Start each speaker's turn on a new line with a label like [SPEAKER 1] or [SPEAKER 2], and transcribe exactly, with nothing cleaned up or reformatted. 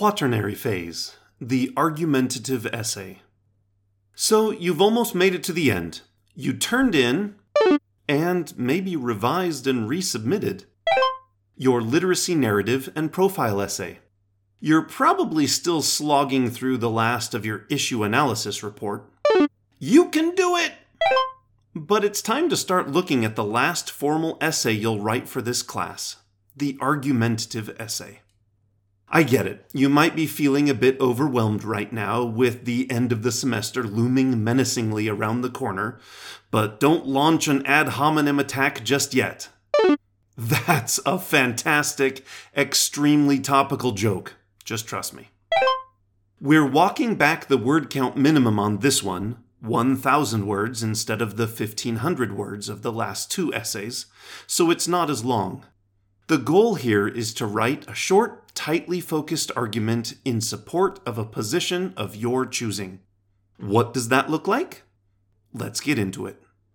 [SPEAKER 1] Quaternary phase, the argumentative essay. So you've almost made it to the end. You turned in, and maybe revised and resubmitted, your literacy narrative and profile essay. You're probably still slogging through the last of your issue analysis report. You can do it! But it's time to start looking at the last formal essay you'll write for this class, the argumentative essay. I get it. You might be feeling a bit overwhelmed right now with the end of the semester looming menacingly around the corner, but don't launch an ad hominem attack just yet. That's a fantastic, extremely topical joke. Just trust me. We're walking back the word count minimum on this one, one thousand words instead of the fifteen hundred words of the last two essays, so it's not as long. The goal here is to write a short, tightly focused argument in support of a position of your choosing. What does that look like? Let's get into it.